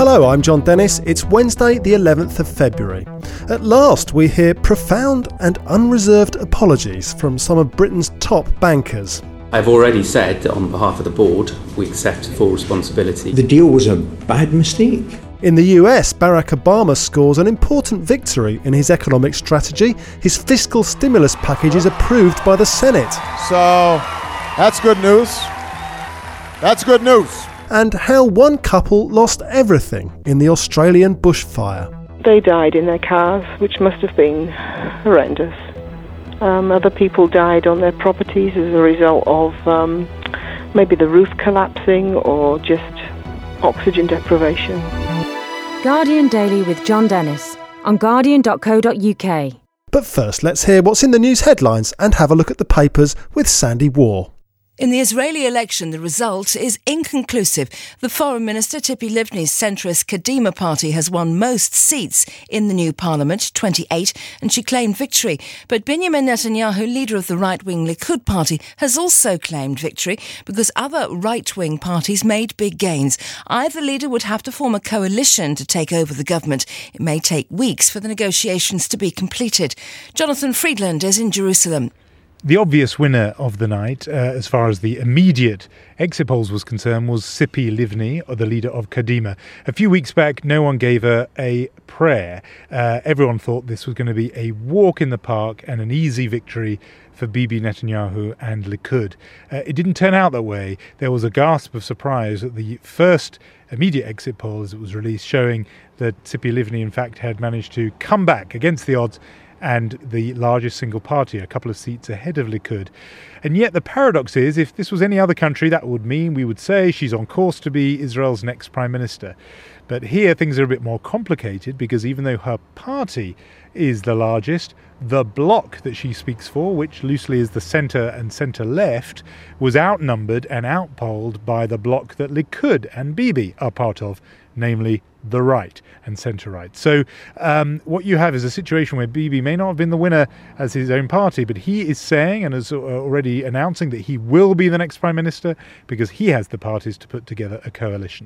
Hello, I'm John Dennis. It's Wednesday, the 11th of February. At last, we hear profound and unreserved apologies from some of Britain's top bankers. I've already said that on behalf of the board, we accept full responsibility. The deal was a bad mistake. In the US, Barack Obama scores an important victory in his economic strategy. His fiscal stimulus package is approved by the Senate. So, that's good news. That's good news. And how one couple lost everything in the Australian bushfire. They died in their cars, which must have been horrendous. Other people died on their properties as a result of maybe the roof collapsing or just oxygen deprivation. Guardian Daily with John Dennis on guardian.co.uk. But first, let's hear what's in the news headlines and have a look at the papers with Sandy Waugh. In the Israeli election, the result is inconclusive. The Foreign Minister, Tzipi Livni's centrist Kadima party has won most seats in the new parliament, 28, and she claimed victory. But Benjamin Netanyahu, leader of the right-wing Likud party, has also claimed victory because other right-wing parties made big gains. Either leader would have to form a coalition to take over the government. It may take weeks for the negotiations to be completed. Jonathan Friedland is in Jerusalem. The obvious winner of the night, as far as the immediate exit polls was concerned, was Tzipi Livni, or the leader of Kadima. A few weeks back, no one gave her a prayer. Everyone thought this was going to be a walk in the park and an easy victory for Bibi Netanyahu and Likud. It didn't turn out that way. There was a gasp of surprise at the first immediate exit poll as it was released, showing that Tzipi Livni, in fact, had managed to come back against the odds and the largest single party, a couple of seats ahead of Likud. And yet the paradox is, if this was any other country, that would mean we would say she's on course to be Israel's next prime minister. But here things are a bit more complicated because even though her party is the largest, the bloc that she speaks for, which loosely is the centre and centre-left, was outnumbered and outpolled by the bloc that Likud and Bibi are part of, namely the right and centre-right. So what you have is a situation where Bibi may not have been the winner as his own party, but he is saying and is already announcing that he will be the next prime minister because he has the parties to put together a coalition.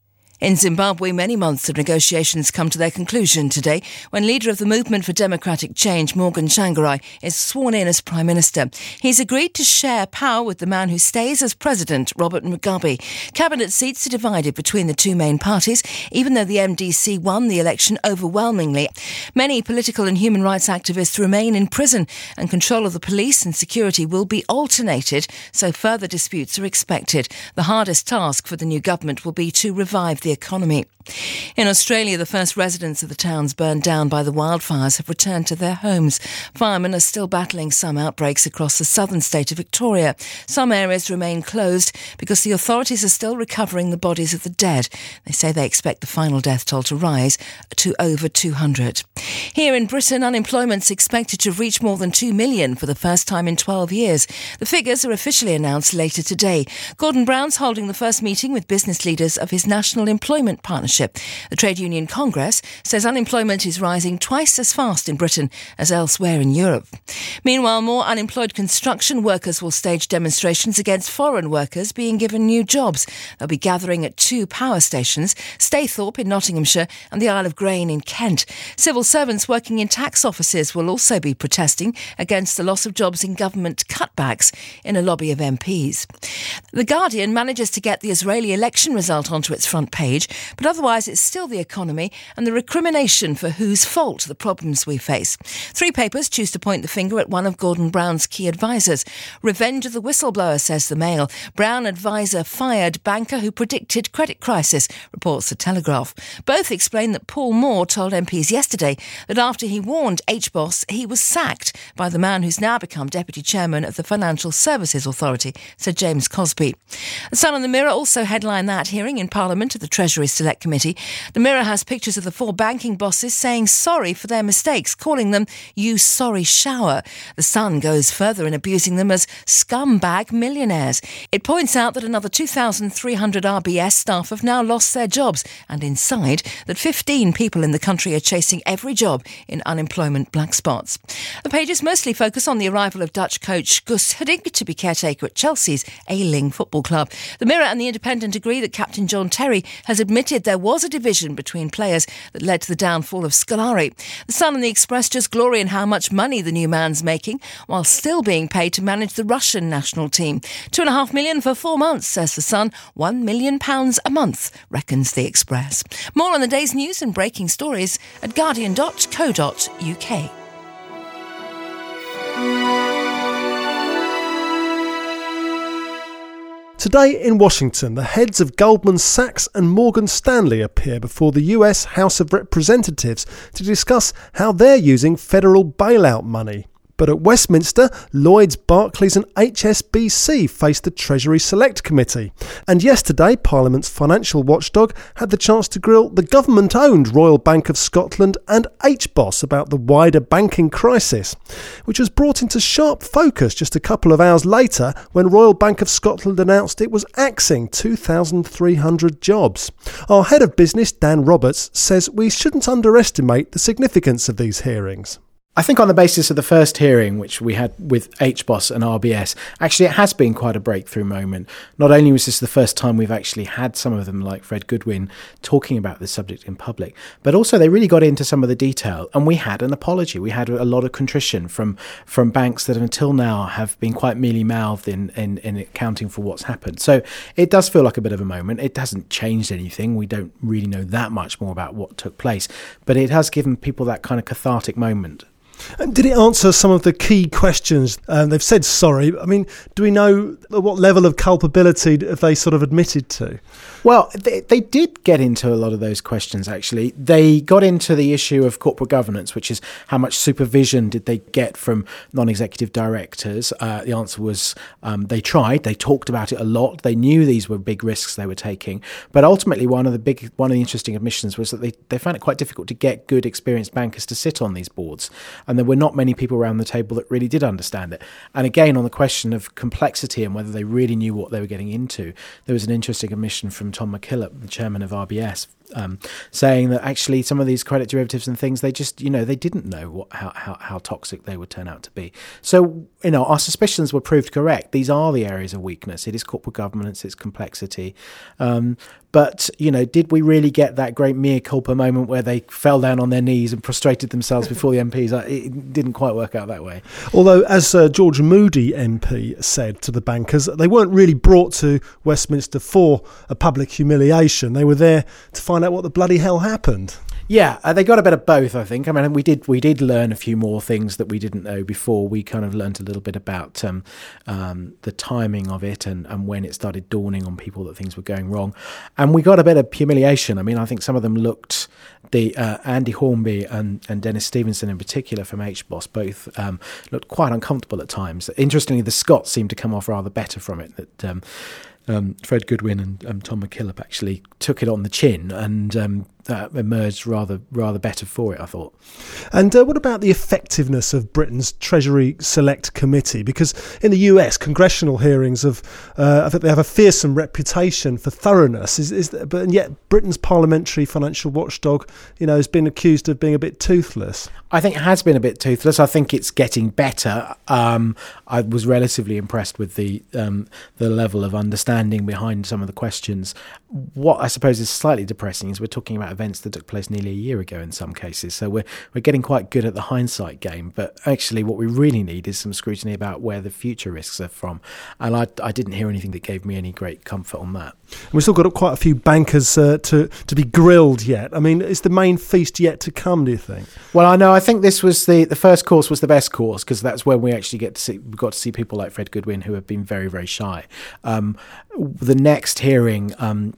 In Zimbabwe, many months of negotiations come to their conclusion today when leader of the Movement for Democratic Change, Morgan Tsvangirai, is sworn in as Prime Minister. He's agreed to share power with the man who stays as President, Robert Mugabe. Cabinet seats are divided between the two main parties, even though the MDC won the election overwhelmingly. Many political and human rights activists remain in prison, and control of the police and security will be alternated, so further disputes are expected. The hardest task for the new government will be to revive the economy. In Australia, the first residents of the towns burned down by the wildfires have returned to their homes. Firemen are still battling some outbreaks across the southern state of Victoria. Some areas remain closed because the authorities are still recovering the bodies of the dead. They say they expect the final death toll to rise to over 200. Here in Britain, unemployment's expected to reach more than 2 million for the first time in 12 years. The figures are officially announced later today. Gordon Brown's holding the first meeting with business leaders of his National Employment Partnership. The Trade Union Congress says unemployment is rising twice as fast in Britain as elsewhere in Europe. Meanwhile, more unemployed construction workers will stage demonstrations against foreign workers being given new jobs. They'll be gathering at two power stations, Staythorpe in Nottinghamshire and the Isle of Grain in Kent. Civil servants working in tax offices will also be protesting against the loss of jobs in government cutbacks in a lobby of MPs. The Guardian manages to get the Israeli election result onto its front page, but otherwise it's still the economy and the recrimination for whose fault the problems we face. Three papers choose to point the finger at one of Gordon Brown's key advisers. Revenge of the whistleblower, says the Mail. Brown adviser fired banker who predicted credit crisis, reports the Telegraph. Both explain that Paul Moore told MPs yesterday that after he warned HBOS, he was sacked by the man who's now become deputy chairman of the Financial Services Authority, said James Cosby. The Sun and the Mirror also headline that hearing in Parliament at the Treasury Select Committee. The Mirror has pictures of the four banking bosses saying sorry for their mistakes, calling them "you sorry shower." The Sun goes further in abusing them as scumbag millionaires. It points out that another 2,300 RBS staff have now lost their jobs, and inside that 15 people in the country are chasing every job in unemployment black spots. The pages mostly focus on the arrival of Dutch coach Guus Hiddink to be caretaker at Chelsea's ailing football club. The Mirror and the Independent agree that Captain John Terry has admitted there was a division between players that led to the downfall of Scolari. The Sun and the Express just glory in how much money the new man's making, while still being paid to manage the Russian national team. $2.5 million for 4 months, says the Sun. £1 million a month, reckons the Express. More on the day's news and breaking stories at guardian.co.uk. Today in Washington, the heads of Goldman Sachs and Morgan Stanley appear before the US House of Representatives to discuss how they're using federal bailout money. But at Westminster, Lloyds, Barclays and HSBC faced the Treasury Select Committee. And yesterday, Parliament's financial watchdog had the chance to grill the government-owned Royal Bank of Scotland and HBOS about the wider banking crisis, which was brought into sharp focus just a couple of hours later when Royal Bank of Scotland announced it was axing 2,300 jobs. Our head of business, Dan Roberts, says we shouldn't underestimate the significance of these hearings. I think on the basis of the first hearing, which we had with HBOS and RBS, actually it has been quite a breakthrough moment. Not only was this the first time we've actually had some of them, like Fred Goodwin, talking about this subject in public, but also they really got into some of the detail, and we had an apology. We had a lot of contrition from banks that until now have been quite mealy-mouthed in accounting for what's happened. So it does feel like a bit of a moment. It hasn't changed anything. We don't really know that much more about what took place, but it has given people that kind of cathartic moment. And did it answer some of the key questions? They've said sorry. I mean, do we know what level of culpability have they sort of admitted to? Well, they did get into a lot of those questions, actually. They got into the issue of corporate governance, which is how much supervision did they get from non-executive directors. The answer was they tried. They talked about it a lot. They knew these were big risks they were taking. But ultimately, one of the interesting admissions was that they found it quite difficult to get good, experienced bankers to sit on these boards. And there were not many people around the table that really did understand it. And again, on the question of complexity and whether they really knew what they were getting into, there was an interesting admission from Tom McKillop, the chairman of RBS, saying that actually some of these credit derivatives and things, they just, they didn't know how toxic they would turn out to be. So, our suspicions were proved correct. These are the areas of weakness. It is corporate governance, it's complexity. But, did we really get that great mea culpa moment where they fell down on their knees and prostrated themselves before the MPs? It didn't quite work out that way. Although, as George Moody MP said to the bankers, they weren't really brought to Westminster for a public humiliation. They were there to find out what the bloody hell happened. Yeah, they got a bit of both, I think. I mean, we did learn a few more things that we didn't know before. We kind of learned a little bit about the timing of it and when it started dawning on people that things were going wrong. And we got a bit of humiliation. I mean, I think some of them looked, Andy Hornby and Dennis Stevenson in particular from HBOS, both looked quite uncomfortable at times. Interestingly, the Scots seemed to come off rather better from it, that Fred Goodwin and Tom McKillop actually took it on the chin and emerged rather better for it, I thought. And what about the effectiveness of Britain's Treasury Select Committee? Because in the US, congressional hearings I think they have a fearsome reputation for thoroughness. But yet Britain's parliamentary financial watchdog, has been accused of being a bit toothless. I think it has been a bit toothless. I think it's getting better. I was relatively impressed with the level of understanding behind some of the questions. What I suppose is slightly depressing is we're talking about events that took place nearly a year ago in some cases. So we're getting quite good at the hindsight game. But actually what we really need is some scrutiny about where the future risks are from. And I didn't hear anything that gave me any great comfort on that. And we've still got quite a few bankers to be grilled yet. I mean, is the main feast yet to come, do you think? Well, I know. I think this was the first course was the best course because that's where we actually got to see people like Fred Goodwin who have been very, very shy. The next hearing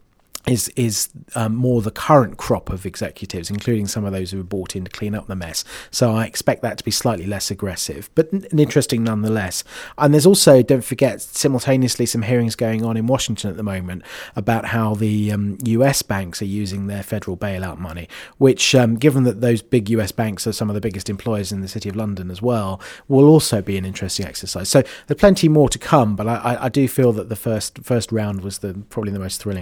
is more the current crop of executives, including some of those who were brought in to clean up the mess. So I expect that to be slightly less aggressive, but interesting nonetheless. And there's also, don't forget, simultaneously some hearings going on in Washington at the moment about how the US banks are using their federal bailout money, which, given that those big US banks are some of the biggest employers in the City of London as well, will also be an interesting exercise. So there's plenty more to come, but I do feel that the first round was probably the most thrilling.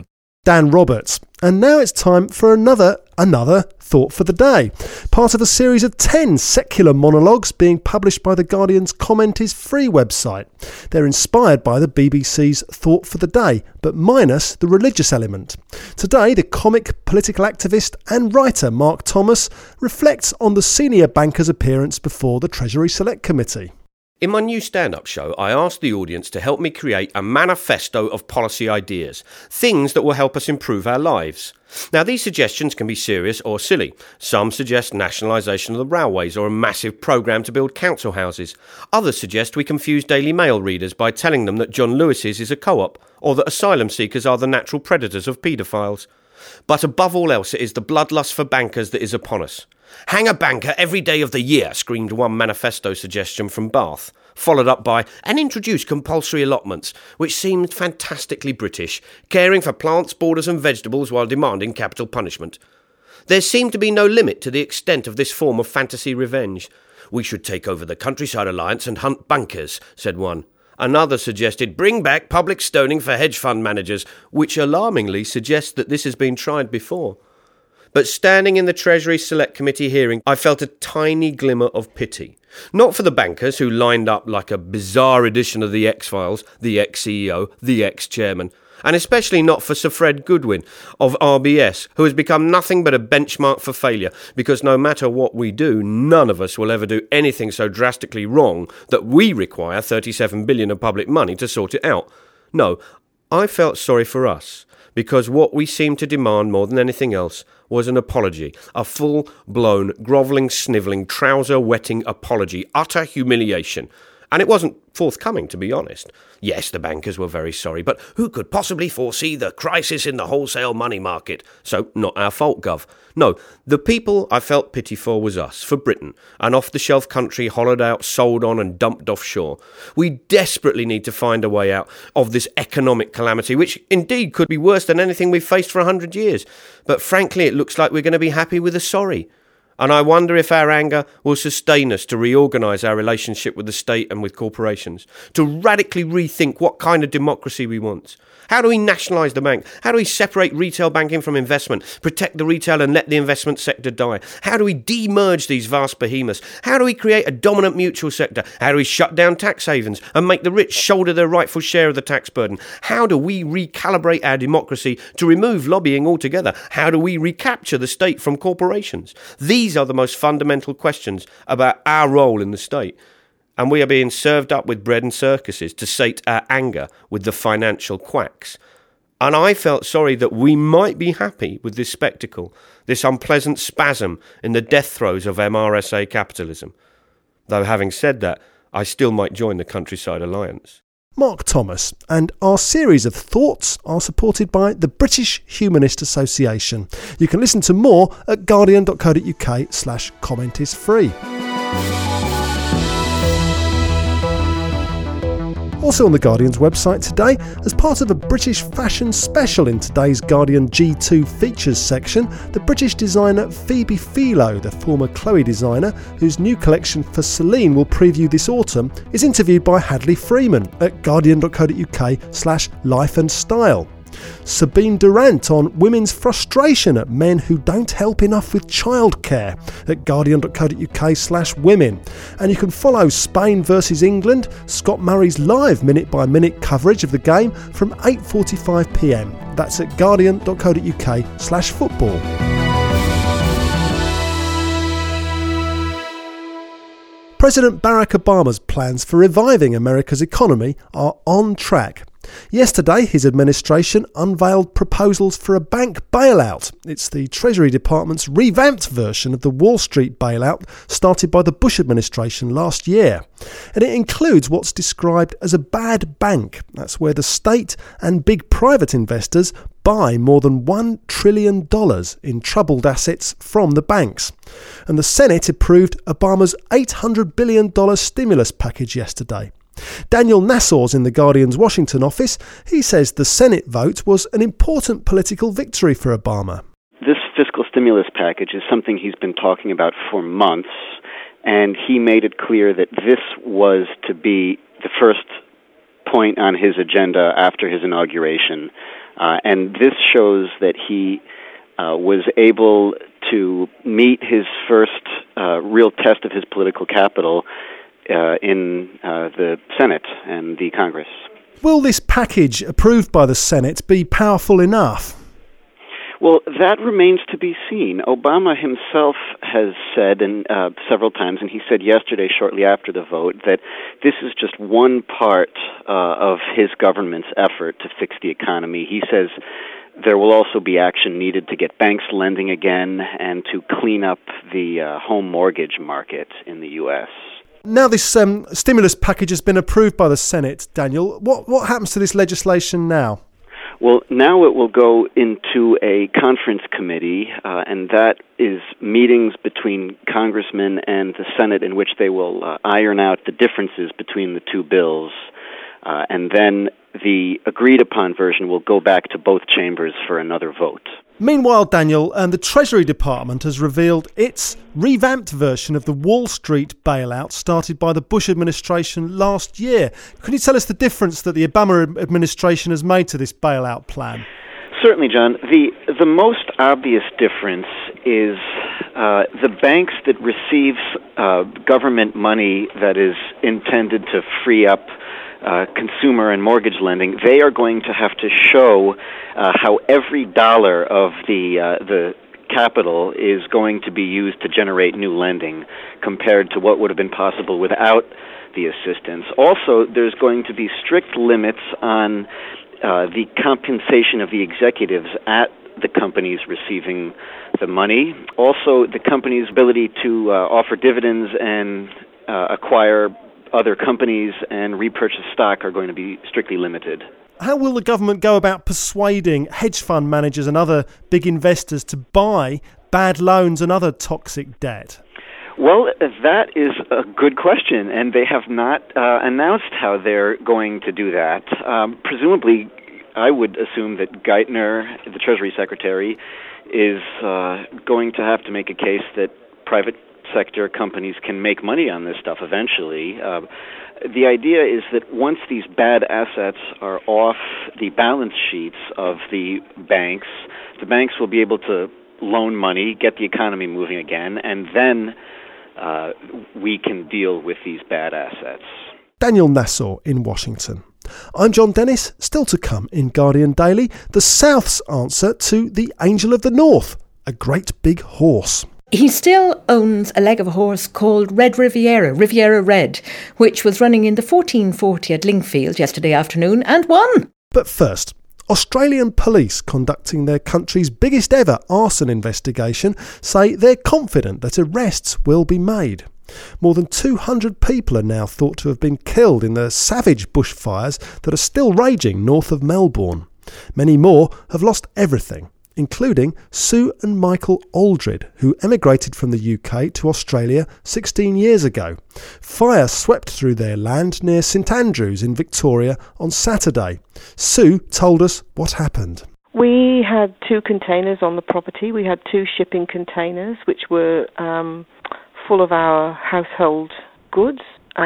Dan Roberts. And now it's time for another Thought for the Day, part of a series of 10 secular monologues being published by The Guardian's Comment is Free website. They're inspired by the BBC's Thought for the Day, but minus the religious element. Today, the comic, political activist and writer Mark Thomas reflects on the senior banker's appearance before the Treasury Select Committee. In my new stand-up show, I asked the audience to help me create a manifesto of policy ideas, things that will help us improve our lives. Now, these suggestions can be serious or silly. Some suggest nationalisation of the railways or a massive programme to build council houses. Others suggest we confuse Daily Mail readers by telling them that John Lewis's is a co-op, or that asylum seekers are the natural predators of paedophiles. But above all else, it is the bloodlust for bankers that is upon us. Hang a banker every day of the year, screamed one manifesto suggestion from Bath, followed up by and introduce compulsory allotments, which seemed fantastically British, caring for plants, borders and vegetables while demanding capital punishment. There seemed to be no limit to the extent of this form of fantasy revenge. We should take over the Countryside Alliance and hunt bankers, said one. Another suggested bring back public stoning for hedge fund managers, which alarmingly suggests that this has been tried before. But standing in the Treasury Select Committee hearing, I felt a tiny glimmer of pity. Not for the bankers who lined up like a bizarre edition of the X-Files, the ex-CEO, the ex-chairman, and especially not for Sir Fred Goodwin of RBS, who has become nothing but a benchmark for failure, because no matter what we do, none of us will ever do anything so drastically wrong that we require $37 billion of public money to sort it out. No, I felt sorry for us, because what we seemed to demand more than anything else was an apology, a full-blown, grovelling, snivelling, trouser-wetting apology, utter humiliation. And it wasn't forthcoming, to be honest. Yes, the bankers were very sorry, but who could possibly foresee the crisis in the wholesale money market? So, not our fault, Gov. No, the people I felt pity for was us, for Britain, an off-the-shelf country hollowed out, sold on and dumped offshore. We desperately need to find a way out of this economic calamity, which indeed could be worse than anything we've faced for 100 years. But frankly, it looks like we're going to be happy with a sorry. And I wonder if our anger will sustain us to reorganise our relationship with the state and with corporations, to radically rethink what kind of democracy we want. How do we nationalise the bank? How do we separate retail banking from investment, protect the retail and let the investment sector die? How do we de-merge these vast behemoths? How do we create a dominant mutual sector? How do we shut down tax havens and make the rich shoulder their rightful share of the tax burden? How do we recalibrate our democracy to remove lobbying altogether? How do we recapture the state from corporations? These are the most fundamental questions about our role in the state. And we are being served up with bread and circuses to sate our anger with the financial quacks. And I felt sorry that we might be happy with this spectacle, this unpleasant spasm in the death throes of MRSA capitalism. Though having said that, I still might join the Countryside Alliance. Mark Thomas, and our series of thoughts are supported by the British Humanist Association. You can listen to more at guardian.co.uk/comment-is-free. Also on The Guardian's website today, as part of a British fashion special in today's Guardian G2 features section, the British designer Phoebe Philo, the former Chloe designer, whose new collection for Celine will preview this autumn, is interviewed by Hadley Freeman at guardian.co.uk/life and style. Sabine Durant on women's frustration at men who don't help enough with childcare at guardian.co.uk/women. And you can follow Spain versus England, Scott Murray's live minute-by-minute coverage of the game from 8:45pm. That's at guardian.co.uk/football. President Barack Obama's plans for reviving America's economy are on track. Yesterday, his administration unveiled proposals for a bank bailout. It's the Treasury Department's revamped version of the Wall Street bailout started by the Bush administration last year. And it includes what's described as a bad bank. That's where the state and big private investors buy more than $1 trillion in troubled assets from the banks. And the Senate approved Obama's $800 billion stimulus package yesterday. Daniel Nassau's in The Guardian's Washington office. He says the Senate vote was an important political victory for Obama. This fiscal stimulus package is something he's been talking about for months, and he made it clear that this was to be the first point on his agenda after his inauguration. And this shows that he was able to meet his first real test of his political capital in the Senate and the Congress. Will this package approved by the Senate be powerful enough? Well, that remains to be seen. Obama himself has said several times, and he said yesterday shortly after the vote, that this is just one part of his government's effort to fix the economy. He says there will also be action needed to get banks lending again and to clean up the home mortgage market in the U.S. Now this stimulus package has been approved by the Senate, Daniel. What happens to this legislation now? Well, now it will go into a conference committee, and that is meetings between congressmen and the Senate in which they will iron out the differences between the two bills. And then the agreed-upon version will go back to both chambers for another vote. Meanwhile, Daniel, the Treasury Department has revealed its revamped version of the Wall Street bailout started by the Bush administration last year. Can you tell us the difference that the Obama administration has made to this bailout plan? Certainly, John. The most obvious difference is the banks that receive government money that is intended to free up consumer and mortgage lending, they are going to have to show how every dollar of the capital is going to be used to generate new lending compared to what would have been possible without the assistance. Also, there's going to be strict limits on the compensation of the executives at the companies receiving the money. Also, the company's ability to offer dividends and acquire other companies and repurchase stock are going to be strictly limited. How will the government go about persuading hedge fund managers and other big investors to buy bad loans and other toxic debt? Well, that is a good question, and they have not announced how they're going to do that. Presumably, I would assume that Geithner, the Treasury Secretary, is going to have to make a case that private sector companies can make money on this stuff eventually. The idea is that once these bad assets are off the balance sheets of the banks will be able to loan money, get the economy moving again, and then we can deal with these bad assets. Daniel Nassau in Washington. I'm John Dennis. Still to come in Guardian Daily, the South's answer to the Angel of the North, a great big horse. He still owns a leg of a horse called Red Riviera Red, which was running in the 1440 at Lingfield yesterday afternoon and won. But first, Australian police conducting their country's biggest ever arson investigation say they're confident that arrests will be made. More than 200 people are now thought to have been killed in the savage bushfires that are still raging north of Melbourne. Many more have lost everything, including Sue and Michael Aldred, who emigrated from the UK to Australia 16 years ago. Fire swept through their land near St Andrews in Victoria on Saturday. Sue told us what happened. We had 2 containers on the property. We had 2 shipping containers, which were full of our household goods.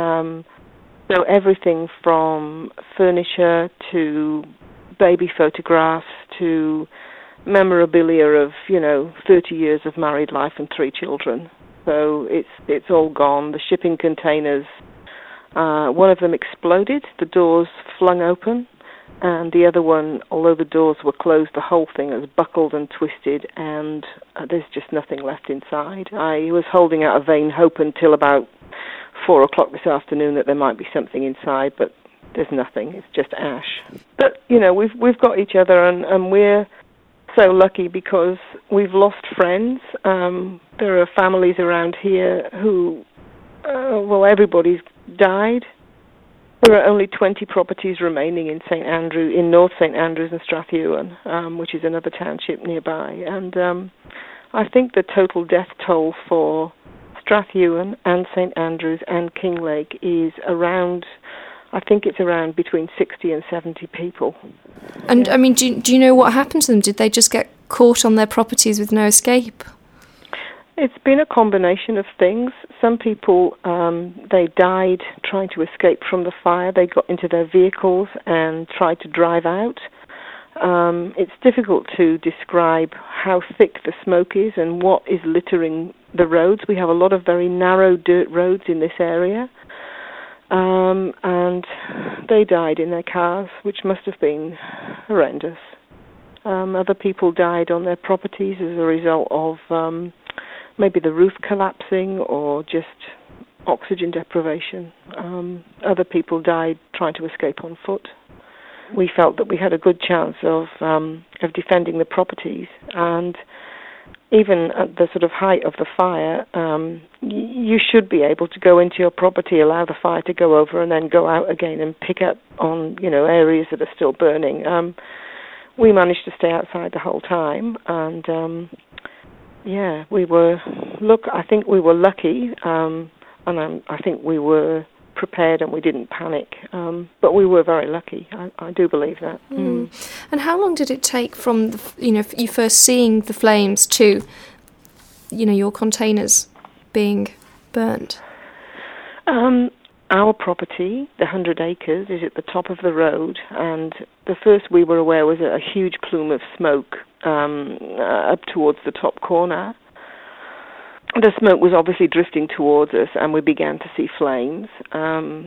So everything from furniture to baby photographs to memorabilia of 30 years of married life and 3 children. So it's all gone. The shipping containers, one of them exploded, the doors flung open, and the other one, although the doors were closed, the whole thing was buckled and twisted, and there's just nothing left inside. I was holding out a vain hope until about 4 o'clock this afternoon that there might be something inside, but there's nothing. It's just ash. But we've got each other, and we're so lucky because we've lost friends. There are families around here who, everybody's died. There are only 20 properties remaining in North St Andrews and Strathewen, which is another township nearby. And I think the total death toll for Strathewen and St Andrews and Kinglake is around, I think it's around between 60 and 70 people. And, I mean, do you know what happened to them? Did they just get caught on their properties with no escape? It's been a combination of things. Some people, they died trying to escape from the fire. They got into their vehicles and tried to drive out. It's difficult to describe how thick the smoke is and what is littering the roads. We have a lot of very narrow dirt roads in this area, and they died in their cars, which must have been horrendous. Other people died on their properties as a result of maybe the roof collapsing or just oxygen deprivation. Other people died trying to escape on foot. We felt that we had a good chance of defending the properties, and even at the sort of height of the fire, you should be able to go into your property, allow the fire to go over, and then go out again and pick up on areas that are still burning. We managed to stay outside the whole time, and I think we were lucky, and I think we were prepared and we didn't panic, but we were very lucky. I do believe that. And how long did it take from you first seeing the flames to your containers being burnt? Our property, the 100 acres, is at the top of the road, and the first we were aware was a huge plume of smoke up towards the top corner. The smoke was obviously drifting towards us, and we began to see flames, and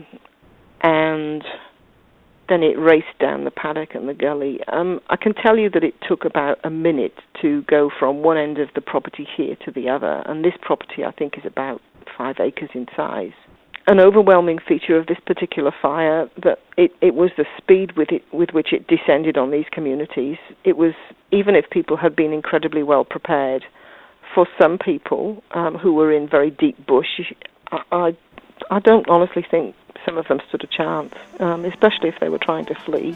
then it raced down the paddock and the gully. I can tell you that it took about a minute to go from one end of the property here to the other, and this property, I think, is about 5 acres in size. An overwhelming feature of this particular fire, that it was the speed with which it descended on these communities. It was, even if people had been incredibly well prepared, for some people who were in very deep bush, I don't honestly think some of them stood a chance, especially if they were trying to flee.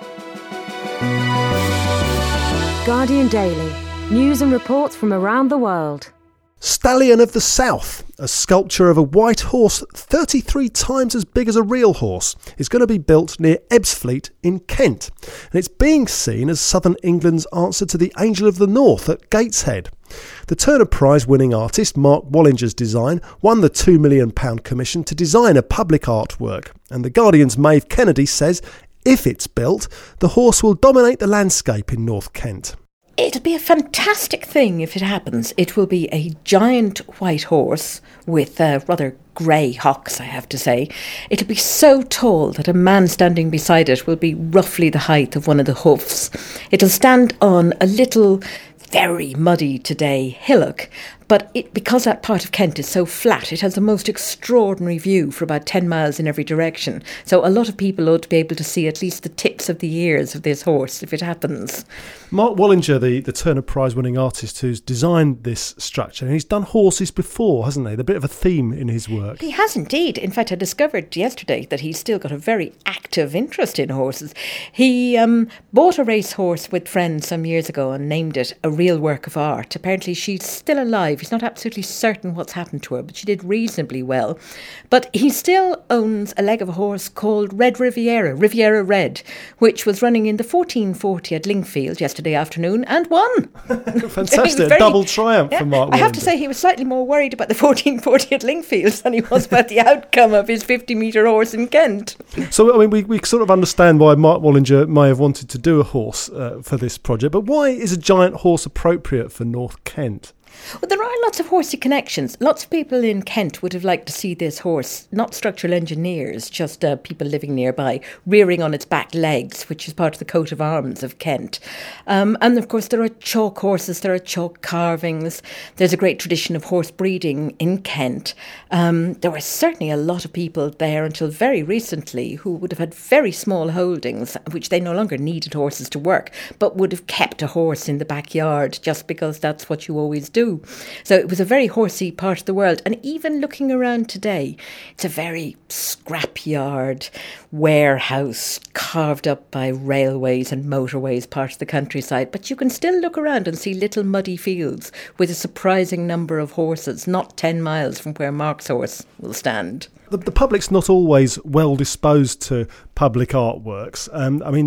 Guardian Daily. News and reports from around the world. Stallion of the South, a sculpture of a white horse 33 times as big as a real horse, is going to be built near Ebbsfleet in Kent. And it's being seen as southern England's answer to the Angel of the North at Gateshead. The Turner Prize winning artist Mark Wallinger's design won the £2 million commission to design a public artwork. And The Guardian's Maeve Kennedy says if it's built, the horse will dominate the landscape in North Kent. It'll be a fantastic thing if it happens. It will be a giant white horse with rather grey hocks, I have to say. It'll be so tall that a man standing beside it will be roughly the height of one of the hoofs. It'll stand on a little, very muddy today, hillock, but because that part of Kent is so flat, it has the most extraordinary view for about 10 miles in every direction. So a lot of people ought to be able to see at least the tips of the ears of this horse if it happens. Mark Wallinger, the Turner Prize winning artist who's designed this structure, and he's done horses before, hasn't he? They're a bit of a theme in his work. He has indeed. In fact, I discovered yesterday that he's still got a very active interest in horses. He bought a racehorse with friends some years ago and named it A Real Work of Art. Apparently she's still alive. He's not absolutely certain what's happened to her, but she did reasonably well. But he still owns a leg of a horse called Red Riviera Red, which was running in the 1440 at Lingfield yesterday afternoon and won. Fantastic, a double triumph for Mark Wallinger. I have to say he was slightly more worried about the 1440 at Lingfield than he was about the outcome of his 50-metre horse in Kent. So, I mean, we sort of understand why Mark Wallinger may have wanted to do a horse for this project, but why is a giant horse appropriate for North Kent? Well, there are lots of horsey connections. Lots of people in Kent would have liked to see this horse, not structural engineers, just people living nearby, rearing on its back legs, which is part of the coat of arms of Kent. And of course, there are chalk horses, there are chalk carvings. There's a great tradition of horse breeding in Kent. There were certainly a lot of people there until very recently who would have had very small holdings, which they no longer needed horses to work, but would have kept a horse in the backyard just because that's what you always do. So it was a very horsey part of the world. And even looking around today, it's a very scrapyard, warehouse, carved up by railways and motorways part of the countryside. But you can still look around and see little muddy fields with a surprising number of horses, not 10 miles from where Mark's horse will stand. The public's not always well disposed to public artworks. I mean, this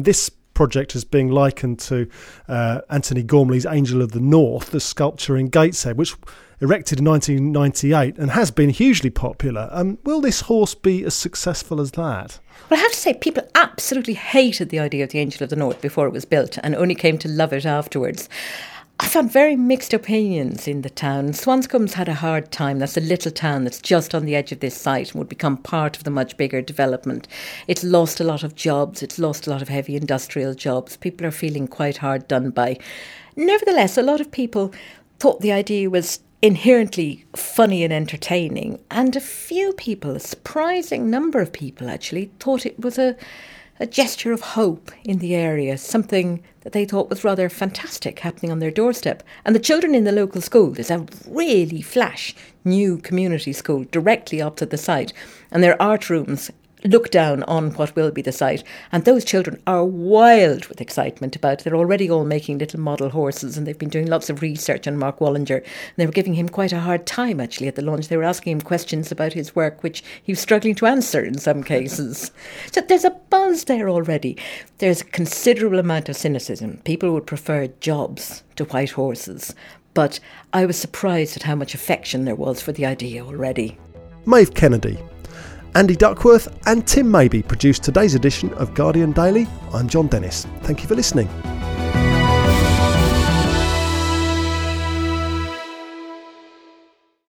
project is being likened to Anthony Gormley's Angel of the North, the sculpture in Gateshead, which erected in 1998 and has been hugely popular. Will this horse be as successful as that? Well, I have to say, people absolutely hated the idea of the Angel of the North before it was built and only came to love it afterwards. I found very mixed opinions in the town. Swanscombe's had a hard time. That's a little town that's just on the edge of this site and would become part of the much bigger development. It's lost a lot of jobs. It's lost a lot of heavy industrial jobs. People are feeling quite hard done by. Nevertheless, a lot of people thought the idea was inherently funny and entertaining, and a few people, a surprising number of people actually, thought it was a gesture of hope in the area, something that they thought was rather fantastic happening on their doorstep. And the children in the local school, there's a really flash new community school directly opposite the site, and their art rooms look down on what will be the site, and those children are wild with excitement about it. They're already all making little model horses, and they've been doing lots of research on Mark Wallinger, and they were giving him quite a hard time actually at the launch. They were asking him questions about his work which he was struggling to answer in some cases. So there's a buzz there already. There's a considerable amount of cynicism. People would prefer jobs to white horses, but I was surprised at how much affection there was for the idea already. Maeve Kennedy, Andy Duckworth and Tim Mabey produced today's edition of Guardian Daily. I'm John Dennis. Thank you for listening.